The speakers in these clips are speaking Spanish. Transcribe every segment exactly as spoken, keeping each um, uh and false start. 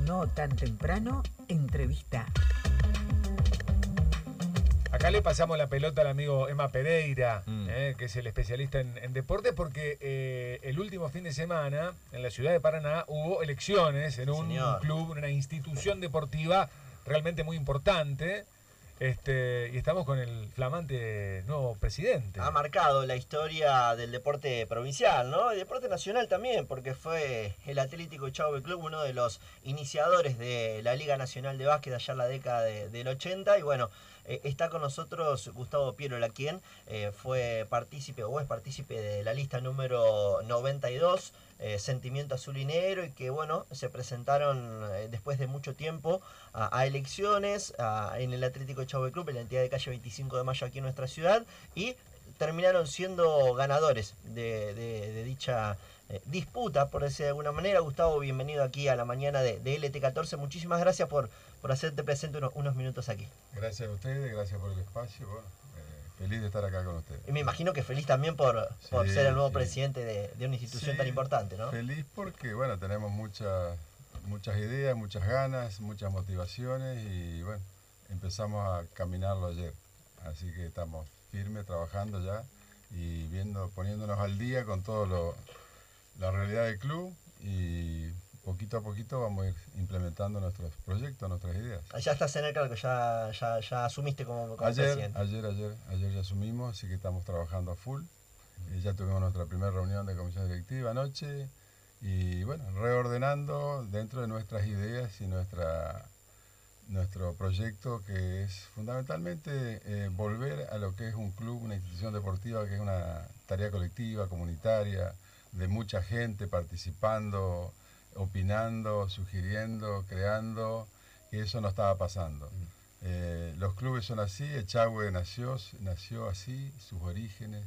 No tan temprano, entrevista. Acá le pasamos la pelota al amigo Emma Pereira, Mm. eh, que es el especialista en, en deportes, porque eh, el último fin de semana en la ciudad de Paraná hubo elecciones en un Señor. club, una institución deportiva realmente muy importante, este, y estamos con el flamante nuevo presidente. Ha marcado la historia del deporte provincial, ¿no? Y deporte nacional también, porque fue el Atlético Echagüe Club uno de los iniciadores de la Liga Nacional de Básquet allá en la década de- del ochenta. Y bueno, eh, está con nosotros Gustavo Pierola, quien eh, fue partícipe o es partícipe de la lista número noventa y dos, eh, Sentimiento Azul y Negro, y que bueno, se presentaron eh, después de mucho tiempo a, a elecciones a- en el Atlético Echagüe Club, en la entidad de calle veinticinco de mayo aquí en nuestra ciudad, y terminaron siendo ganadores de, de- de dicha eh, disputa, por decir de alguna manera. Gustavo, bienvenido aquí a la mañana de, de L T catorce. Muchísimas gracias por, por hacerte presente unos, unos minutos aquí. Gracias a ustedes, gracias por el espacio. Bueno, eh, feliz de estar acá con ustedes. Y me imagino que feliz también por, por Sí, ser el nuevo sí. presidente de, de una institución Sí, tan importante, ¿no? Feliz porque, bueno, tenemos muchas muchas ideas, muchas ganas, muchas motivaciones y, bueno, empezamos a caminarlo ayer. Así que estamos firmes, trabajando ya y viendo, poniéndonos al día con todo lo, la realidad del club y poquito a poquito vamos a ir implementando nuestros proyectos, nuestras ideas. Ya estás en el cargo, ya, ya, ya asumiste como, como Ayer, presidente. ayer, ayer, ayer ya asumimos, así que estamos trabajando a full. Eh, ya tuvimos nuestra primera reunión de comisión directiva anoche y bueno, reordenando dentro de nuestras ideas y nuestra nuestro proyecto, que es fundamentalmente eh, volver a lo que es un club, una institución deportiva, que es una tarea colectiva, comunitaria, de mucha gente participando, opinando, sugiriendo, creando, y eso no estaba pasando. Eh, los clubes son así, Echagüe nació, nació así, sus orígenes,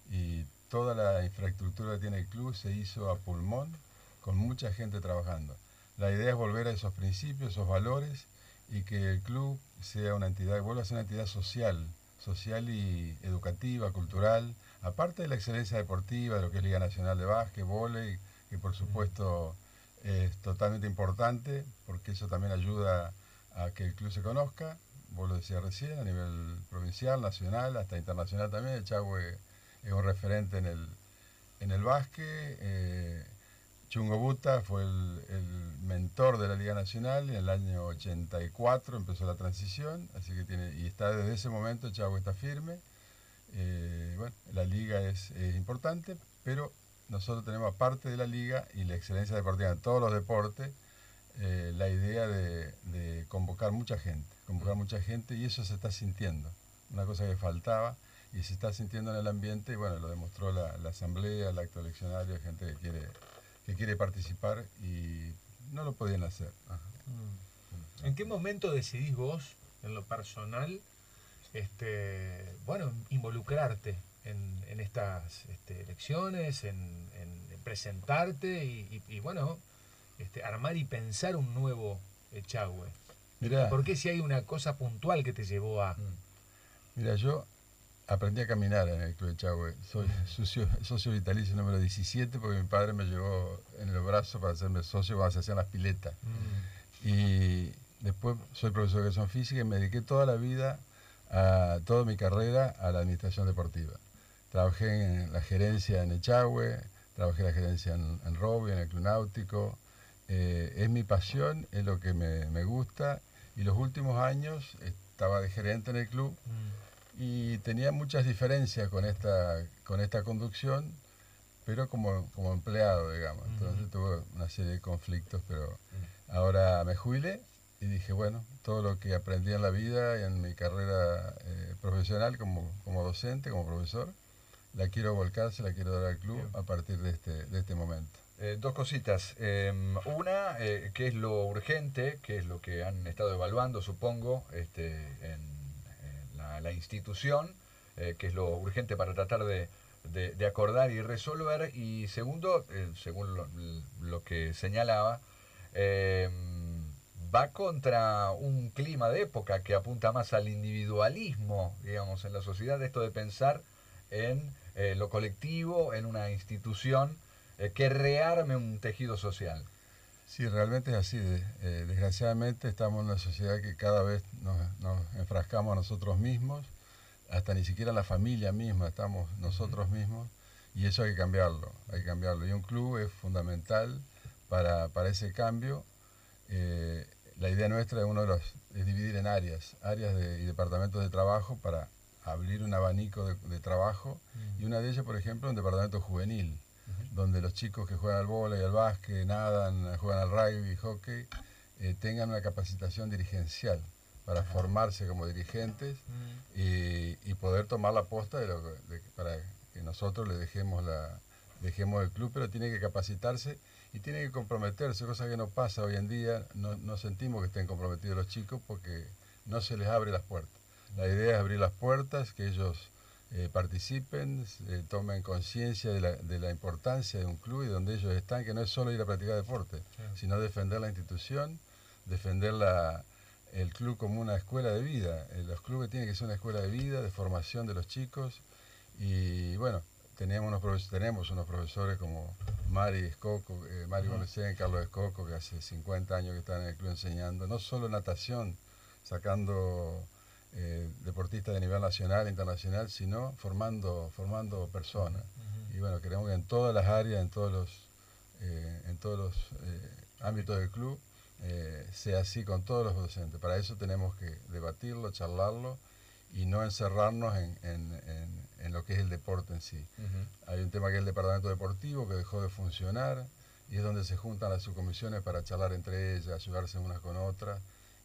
y toda la infraestructura que tiene el club se hizo a pulmón, con mucha gente trabajando. La idea es volver a esos principios, esos valores, y que el club sea una entidad, vuelva a ser una entidad social, social y educativa, cultural, aparte de la excelencia deportiva, de lo que es Liga Nacional de Básquet, vóley, que por supuesto es totalmente importante, porque eso también ayuda a que el club se conozca, vos lo decías recién, a nivel provincial, nacional, hasta internacional también. Echagüe es un referente en el, en el básquet. eh, Chungo Buta fue el, el mentor de la Liga Nacional y en el año ochenta y cuatro empezó la transición, así que tiene, y está desde ese momento, Echagüe está firme. Eh, bueno, la liga es, es importante, pero nosotros tenemos, aparte de la liga y la excelencia deportiva en todos los deportes, eh, la idea de, de convocar mucha gente, convocar mucha gente, y eso se está sintiendo, una cosa que faltaba y se está sintiendo en el ambiente, y bueno, lo demostró la, la asamblea, el acto eleccionario, gente que quiere, que quiere participar y no lo podían hacer. Ajá. ¿En qué momento decidís vos, en lo personal, este, bueno, involucrarte en, en estas este, elecciones, en, en- en presentarte y, y- y, bueno, este, armar y pensar un nuevo Echagüe? Mirá, ¿Por qué, si hay una cosa puntual que te llevó a...? mira, yo aprendí a caminar en el Club Echagüe. Soy socio, socio vitalicio número diecisiete porque mi padre me llevó en el brazo para hacerme socio cuando se hacían las piletas. Mm. Y después soy profesor de educación física y me dediqué toda la vida, a toda mi carrera, a la administración deportiva. Trabajé en la gerencia en Echagüe, trabajé en la gerencia en, en Robbie, en el Club Náutico. Eh, es mi pasión, es lo que me, me gusta. Y los últimos años estaba de gerente en el club Mm. y tenía muchas diferencias con esta, con esta conducción, pero como, como empleado, digamos. Entonces Ujú. tuve una serie de conflictos, pero ahora me jubilé y dije, bueno, todo lo que aprendí en la vida y en mi carrera eh, profesional como, como docente, como profesor, la quiero volcar, se la quiero dar al club Bien. a partir de este, de este momento. Eh, dos cositas. Eh, una, eh, ¿qué es lo urgente? ¿Qué es lo que han estado evaluando, supongo, este, en, en la, la institución? Eh, ¿Qué es lo urgente para tratar de, de, de acordar y resolver? Y segundo, eh, según lo, lo que señalaba, eh, va contra un clima de época que apunta más al individualismo, digamos, en la sociedad, esto de pensar en eh, lo colectivo, en una institución eh, que rearme un tejido social. Sí, realmente es así. Eh, desgraciadamente estamos en una sociedad que cada vez nos, nos enfrascamos a nosotros mismos, hasta ni siquiera en la familia misma estamos nosotros mismos, y eso hay que cambiarlo, hay que cambiarlo. Y un club es fundamental para, para ese cambio. Eh, la idea nuestra es, uno de los, es dividir en áreas, áreas de, y departamentos de trabajo para abrir un abanico de, de trabajo, y una de ellas, por ejemplo, un departamento juvenil, donde los chicos que juegan al vóley, al básquet, nadan, juegan al rugby, hockey, eh, tengan una capacitación dirigencial para formarse como dirigentes y, y poder tomar la posta de lo, de, para que nosotros le dejemos, la, dejemos el club, pero tiene que capacitarse y tiene que comprometerse, cosa que no pasa hoy en día. No, no sentimos que estén comprometidos los chicos porque no se les abre las puertas. La idea es abrir las puertas, que ellos Eh, participen, eh, tomen conciencia de la, de la importancia de un club y donde ellos están, que no es solo ir a practicar deporte, sí, sino defender la institución, defender la, el club como una escuela de vida. Eh, los clubes tienen que ser una escuela de vida, de formación de los chicos, y bueno, tenemos unos, tenemos unos profesores como Mari Escoco, eh, Mari uh-huh. Bonecén, Carlos Escoco, que hace cincuenta años que están en el club enseñando, no solo natación, sacando Eh, deportistas de nivel nacional e internacional, sino formando formando personas. Uh-huh. Y bueno, queremos que en todas las áreas, en todos los eh, en todos los eh, ámbitos del club eh, sea así con todos los docentes. Para eso tenemos que debatirlo, charlarlo y no encerrarnos en, en, en, en lo que es el deporte en sí. Uh-huh. Hay un tema que es el departamento deportivo, que dejó de funcionar, y es donde se juntan las subcomisiones para charlar entre ellas, ayudarse unas con otras,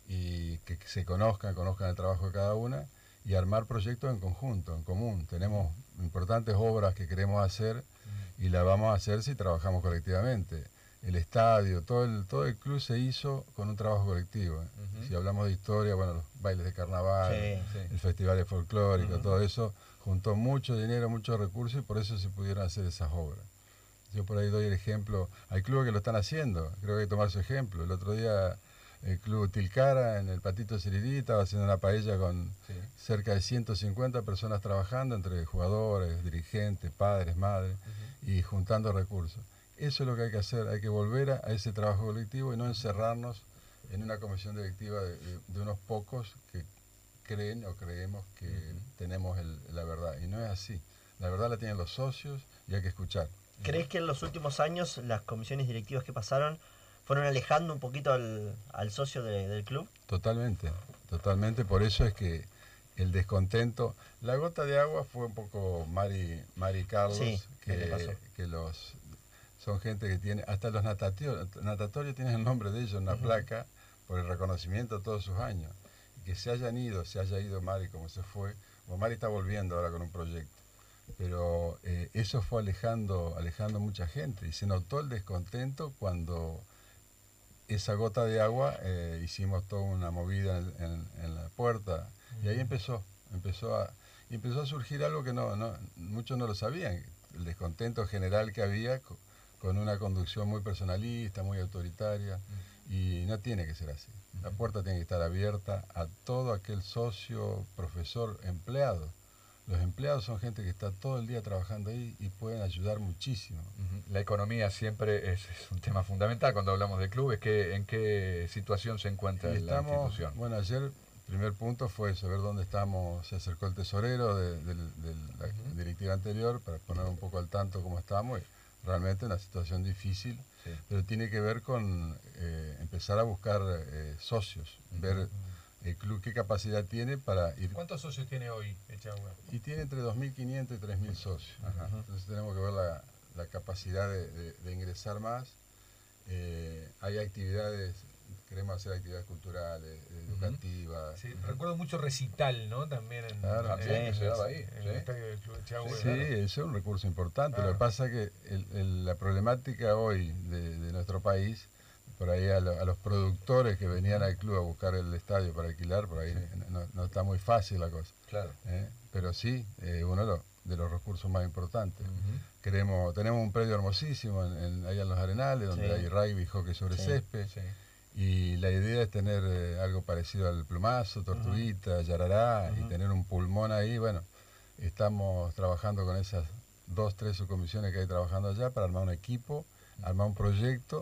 y que se conozcan, conozcan el trabajo de cada una y armar proyectos en conjunto, en común. Tenemos importantes obras que queremos hacer y las vamos a hacer si trabajamos colectivamente. El estadio, todo el, todo el club se hizo con un trabajo colectivo. ¿eh? Uh-huh. Si hablamos de historia, bueno, los bailes de carnaval, sí, sí. el festival de folclórico, uh-huh. todo eso juntó mucho dinero, muchos recursos, y por eso se pudieron hacer esas obras. Yo por ahí doy el ejemplo, hay clubes que lo están haciendo, creo que hay que tomar su ejemplo. El otro día el club Tilcara en el Patito Sirirí estaba haciendo una paella con sí. cerca de ciento cincuenta personas trabajando, entre jugadores, dirigentes, padres, madres, uh-huh. y juntando recursos. Eso es lo que hay que hacer, hay que volver a, a ese trabajo colectivo y no encerrarnos en una comisión directiva de, de, de unos pocos que creen o creemos que uh-huh. tenemos el, la verdad. Y no es así. La verdad la tienen los socios y hay que escuchar. ¿Crees que en los últimos años las comisiones directivas que pasaron fueron alejando un poquito al, al socio de, del club? Totalmente, totalmente. Por eso es que el descontento, la gota de agua fue un poco Mari, Mari Carlos, sí, que, que los son gente que tiene, hasta los natatorios, natatorios tienen el nombre de ellos en una uh-huh. placa por el reconocimiento de todos sus años. Y que se hayan ido, se haya ido Mari como se fue, o Mari está volviendo ahora con un proyecto. Pero eh, eso fue alejando, alejando mucha gente y se notó el descontento cuando esa gota de agua, eh, hicimos toda una movida en, en, en la puerta, y ahí empezó, empezó a, empezó a surgir algo que no, no, muchos no lo sabían, el descontento general que había con, con una conducción muy personalista, muy autoritaria, y no tiene que ser así. La puerta tiene que estar abierta a todo aquel socio, profesor, empleado. Los empleados son gente que está todo el día trabajando ahí y pueden ayudar muchísimo. Uh-huh. La economía siempre es, es un tema fundamental cuando hablamos de clubes. ¿Qué, ¿En qué situación se encuentra y la estamos, institución? Bueno, ayer el primer punto fue saber dónde estamos. Se acercó el tesorero de, de, de la uh-huh. directiva anterior para poner un poco al tanto cómo estamos. Y realmente una situación difícil, sí. pero tiene que ver con eh, empezar a buscar eh, socios, uh-huh. ver el club qué capacidad tiene para ir. ¿Cuántos socios tiene hoy Echagüe? Y tiene entre dos mil quinientos y tres mil socios. Ajá. Entonces tenemos que ver la, la capacidad de, de, de ingresar más. Eh, hay actividades, queremos hacer actividades culturales, educativas. Sí, uh-huh. Recuerdo mucho recital, ¿no? También en, claro, en, sí, en, se daba ahí. en sí. el estadio del Club Echagüe. Sí, claro. Eso es un recurso importante. Claro. Lo que pasa es que el, el, la problemática hoy de, de nuestro país, por ahí a, lo, a los productores que venían al club a buscar el estadio para alquilar, por ahí sí. no, no está muy fácil la cosa. Claro. ¿Eh? Pero sí, eh, uno de los, de los recursos más importantes. Uh-huh. Queremos, tenemos un predio hermosísimo en, en, allá en Los Arenales, donde sí. hay rugby y hockey sobre sí. césped. Sí. Y la idea es tener eh, algo parecido al Plumazo, Tortuguita, uh-huh. Yarará, uh-huh. y tener un pulmón ahí. Bueno, estamos trabajando con esas dos, tres subcomisiones que hay trabajando allá para armar un equipo, uh-huh. armar un proyecto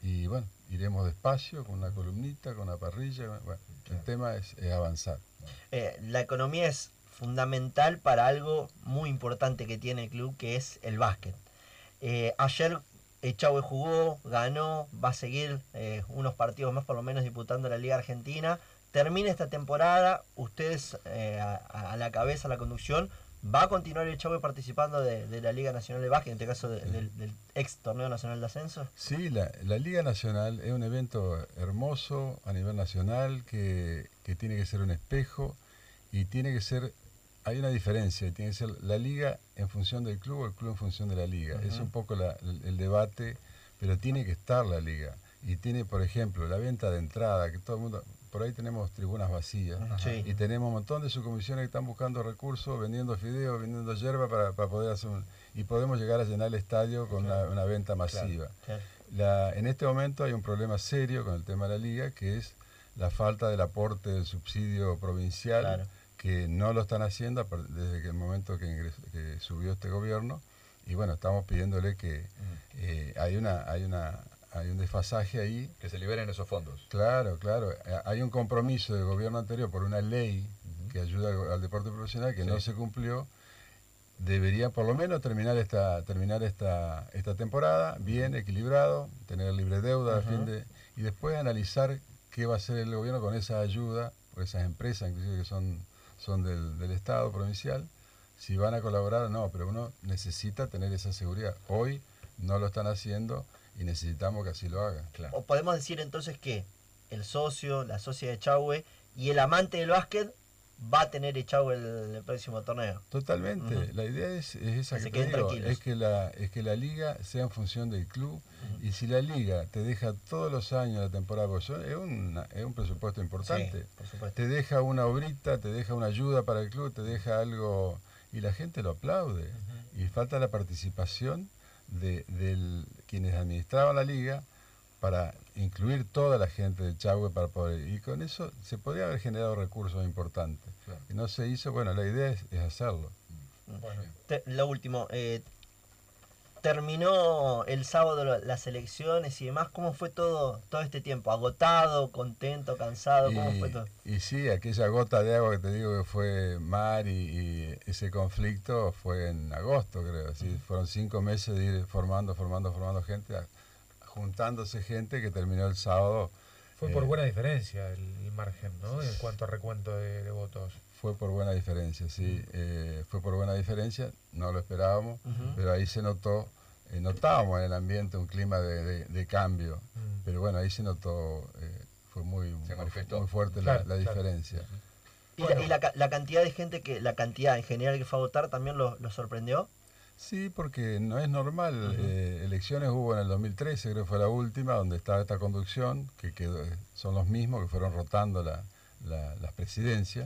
y bueno, iremos despacio, con una columnita, con una parrilla. Bueno, el tema es, es avanzar. Eh, la economía es fundamental para algo muy importante que tiene el club, que es el básquet. Eh, ayer Echagüe jugó, ganó, va a seguir eh, unos partidos más por lo menos disputando la Liga Argentina. Termina esta temporada, ustedes eh, a, a la cabeza, a la conducción, ¿va a continuar Echagüe participando de, de la Liga Nacional de Básquet, en este caso de, del, del ex Torneo Nacional de Ascenso? Sí, la, la Liga Nacional es un evento hermoso a nivel nacional que, que tiene que ser un espejo y tiene que ser, hay una diferencia, tiene que ser la liga en función del club o el club en función de la liga. Uh-huh. Es un poco la, el, el debate, pero tiene que estar la liga. Y tiene, por ejemplo, la venta de entrada, que todo el mundo, por ahí tenemos tribunas vacías, sí. Y tenemos un montón de subcomisiones que están buscando recursos, vendiendo fideos, vendiendo yerba para, para poder hacer un... Y podemos llegar a llenar el estadio con claro. una, una venta masiva. Claro, claro. La, en este momento hay un problema serio con el tema de la liga, que es la falta del aporte del subsidio provincial, claro. que no lo están haciendo desde el momento que, ingresó, que subió este gobierno. Y bueno, estamos pidiéndole que mm. eh, hay una... Hay una Hay un desfasaje ahí. Que se liberen esos fondos. Claro, claro. Hay un compromiso del gobierno anterior por una ley uh-huh. que ayuda al, al deporte profesional que sí. no se cumplió. Debería por lo menos terminar esta terminar esta esta temporada bien, equilibrado, tener libre deuda uh-huh. a fin de, y después analizar qué va a hacer el gobierno con esa ayuda, o esas empresas inclusive que son, son del, del Estado provincial, si van a colaborar o no, pero uno necesita tener esa seguridad. Hoy no lo están haciendo. Y necesitamos que así lo hagan. Claro. O podemos decir entonces que el socio, la socia de Echagüe y el amante del básquet va a tener Echagüe el, el próximo torneo. Totalmente. Uh-huh. La idea es, es esa que, que te digo, es que la es que la liga sea en función del club uh-huh. y si la liga te deja todos los años la temporada, porque es, una, es un presupuesto importante, sí, por supuesto. Te deja una obrita, te deja una ayuda para el club, te deja algo y la gente lo aplaude uh-huh. y falta la participación de, de quienes administraban la liga para incluir toda la gente de Echagüe para poder, y con eso se podría haber generado recursos importantes. Claro. Y no se hizo, bueno, la idea es, es hacerlo. Bueno. Te, lo último, eh, terminó el sábado las elecciones y demás, ¿cómo fue todo todo este tiempo? ¿Agotado, contento, cansado? ¿Cómo y, fue todo? Y sí, aquella gota de agua que te digo que fue mar y, y ese conflicto fue en agosto, creo. ¿Sí? Fueron cinco meses de ir formando, formando, formando gente, juntándose gente que terminó el sábado. Fue eh, por buena diferencia el, el margen, ¿no? En cuanto a recuento de, de votos. Fue por buena diferencia, sí. Eh, fue por buena diferencia, no lo esperábamos, uh-huh. pero ahí se notó, eh, notábamos en el ambiente un clima de, de, de cambio, uh-huh. pero bueno, ahí se notó, eh, fue muy, muy, muy fuerte claro, la, la claro. diferencia. Uh-huh. ¿Y, bueno. la, y la, la cantidad de gente, que la cantidad en general que fue a votar también lo, lo sorprendió? Sí, porque no es normal. Uh-huh. eh, elecciones hubo en el dos mil trece, creo que fue la última, donde estaba esta conducción, que quedó, son los mismos que fueron rotando la, la, las presidencias.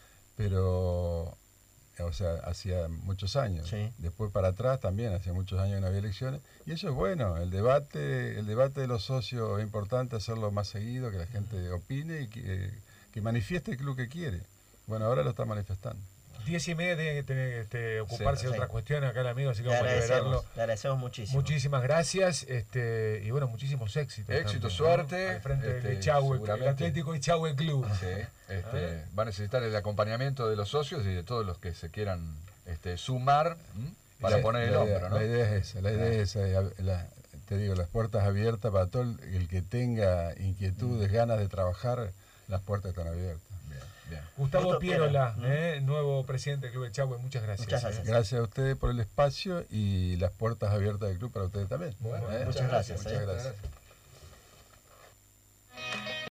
Pero, o sea, hacía muchos años. Sí. Después para atrás también, hacía muchos años que no había elecciones. Y eso es bueno, el debate el debate de los socios es importante hacerlo más seguido, que la gente opine y que, que manifieste el club que quiere. Bueno, ahora lo está manifestando. Diez y media tiene que tener, este, ocuparse sí, de otras sí. cuestiones acá el amigo, así que le vamos a liberarlo. Le agradecemos muchísimo. Muchísimas gracias y bueno, muchísimos éxitos. Éxito, también, suerte. ¿no? Al frente este, del Echagüe, el Atlético Echagüe Club. Sí, este, va a necesitar el acompañamiento de los socios y de todos los que se quieran este, sumar ¿m? para sí, poner el idea, hombro, ¿no? La idea es esa, la idea es esa. La, te digo, las puertas abiertas para todo el, el que tenga inquietudes, mm. ganas de trabajar, las puertas están abiertas. Bien. Gustavo Pierola, eh, nuevo presidente del Club Echagüe, muchas gracias. Muchas gracias. Eh. Gracias a ustedes por el espacio y las puertas abiertas del club para ustedes también. Bueno, ¿eh? Muchas gracias. Muchas eh. gracias.